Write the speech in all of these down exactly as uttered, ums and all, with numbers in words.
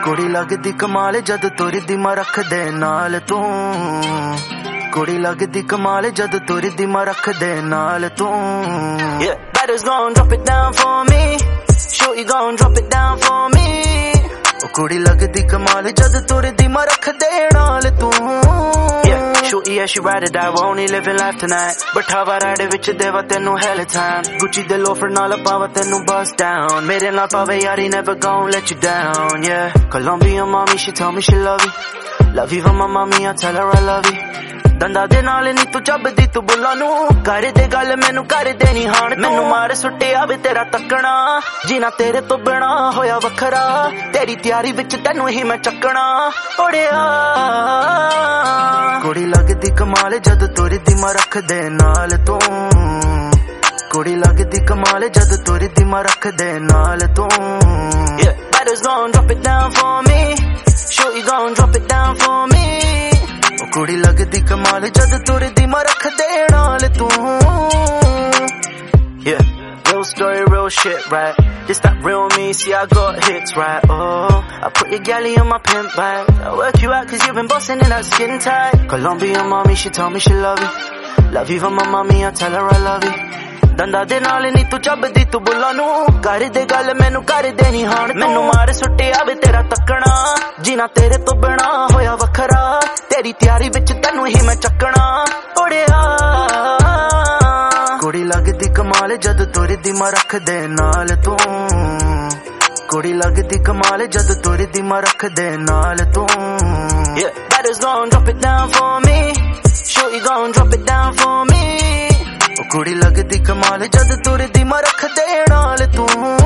कुड़ी लगदी कमाल जद तुरदी मैं रख दे नाल तू कुड़ी लगदी कमाल जद तुरदी मैं रख दे नाल तू Yeah, badders gon' drop it down for me. Shorty gon' drop it down for me. कुड़ी लगदी कमाल जद तुरदी मैं रख दे नाल तू Yeah, shorty yeah she ride or die, we're only living life tonight. But how I ride ਵਿੱਚ ਦੇਵਾ ਤੈਨੂੰ hella time. Gucci ਦੇ loafer ਨਾਲ ਪਾਵਾ ਤੈਨੂੰ bust down. ਮੇਰੇ ਨਾਲ ਪਾਵੇ ਯਾਰੀ never gon' let you down. Yeah, Colombian mommy she tell me she love you. Love you for my mommy I tell her I love you. ਦੰਦਾਂ ਦੇ ਨਾਲ ਨੀ ਤੂੰ ਚੱਬਦੀ ਤੂੰ ਬੁੱਲਾਂ ਨੂੰ ਕਰਦੇ ਗੱਲ ਮੈਨੂੰ ਕਰਦੇ ਨੀ ਹਾਣ ਮੈਨੂੰ ਮਾਰ ਸੁੱਟਿਆ ਵੇ ਤੇਰਾ ਤੱਕਣਾ ਜੀਣਾ ਤੇਰੇ ਤੋਂ ਬਿਨਾ ਹੋਇਆ ਵੱਖਰਾ ਤੇਰੀ ਤਿਆਰੀ ਵਿੱਚ ਤੈਨੂੰ ਹੀ ਮੈਂ ਚੱਕਣਾ ਓੜਿਆ ਕੁੜੀ ਲੱਗਦੀ ਕਮਾਲ ਜਦ ਤੁਰਦੀ ਮੈਂ ਰੱਖ ਦੇ ਨਾਲ ਤੂੰ ਕੁੜੀ ਲੱਗਦੀ ਕਮਾਲ ਜਦ ਤੁਰਦੀ ਮੈਂ ਰੱਖ ਦੇ ਨਾਲ ਤੂੰ Yeah, badders gon' drop it down for me. Shorty gon' drop it down for me. कुड़ी लगदी कमाल जद तुरदी मैं रख दे नाल तू Yeah, real story, real shit, right? This that real me, see I got hits, right? Oh, I put your galley on my pimp bag. I work you out cause you've been bustin' in that skin tight. Colombian mommy, she tell me she love you. Love you for my mommy, I tell her I love you. ਦੰਦਾਂ ਦੇ ਨਾਲ ਨੀ ਤੂੰ ਚੱਬਦੀ ਤੂੰ ਬੁੱਲਾਂ ਨੂੰ ਕਰਦੇ ਗੱਲ ਮੈਨੂੰ ਕਰਦੇ ਨੀ ਹਾਣ ਮੈਨੂੰ ਮਾਰ ਸੁੱਟਿਆ ਵੇ ਤੇਰਾ ਤੱਕਣਾ ਜੀਣਾ ਤੇਰੇ ਤੋਂ ਬਿਨਾ ਹੋਇਆ ਵੱਖਰਾ ਤੇਰੀ ਤਿਆਰੀ ਵਿੱਚ ਤੈਨੂੰ ਹੀ ਮੈਂ ਚੱਕਣਾ ਓੜਿਆ ਕੁੜੀ ਲੱਗਦੀ ਕਮਾਲ ਜਦ ਤੁਰਦੀ ਮੈਂ ਰੱਖ ਦੇ ਨਾਲ ਤੂੰ ਕੁੜੀ ਲੱਗਦੀ ਕਮਾਲ ਜਦ ਤੁਰਦੀ ਮੈਂ ਰੱਖ ਦੇ ਨਾਲ ਤੂੰ Yeah, badders gon' drop it down for me. Shorty gon' drop it down for me. कुड़ी लगदी कमाल जद तुरदी मैं रख दे नाल तू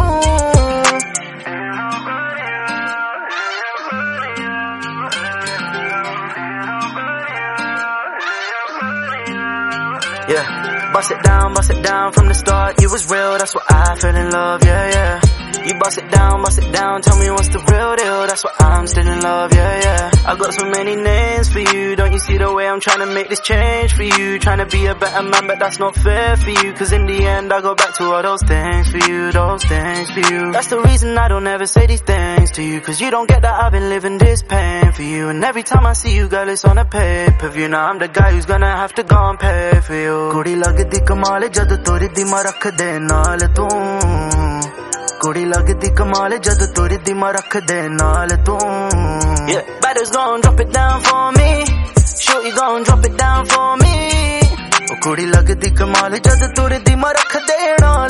Yeah, bust it down, bust it down from the start. You was real, that's why I fell in love, yeah, yeah. You bust it down, bust it down, tell me what's the real deal. That's why I'm still in love, yeah, yeah. I got so many names for you. Don't you see the way I'm trying to make this change for you? Trying to be a better man, but that's not fair for you. Cause in the end I go back to all those things for you, those things for you. That's the reason I don't ever say these things to you. Cause you don't get that I've been living this pain for you. And every time I see you, girl, it's on a pay-per-view. Now I'm the guy who's gonna have to go and pay for you. कुड़ी लगदी कमाल जद तुरदी मैं रख दे नाल तू कुड़ी लगदी कमाल जद तुरदी मैं रख दे नाल तू Yeah, badders gon' drop it down for me. Shorty gon' drop it down for me. कुड़ी लगदी कमाल जद तुरदी मैं रख दे नाल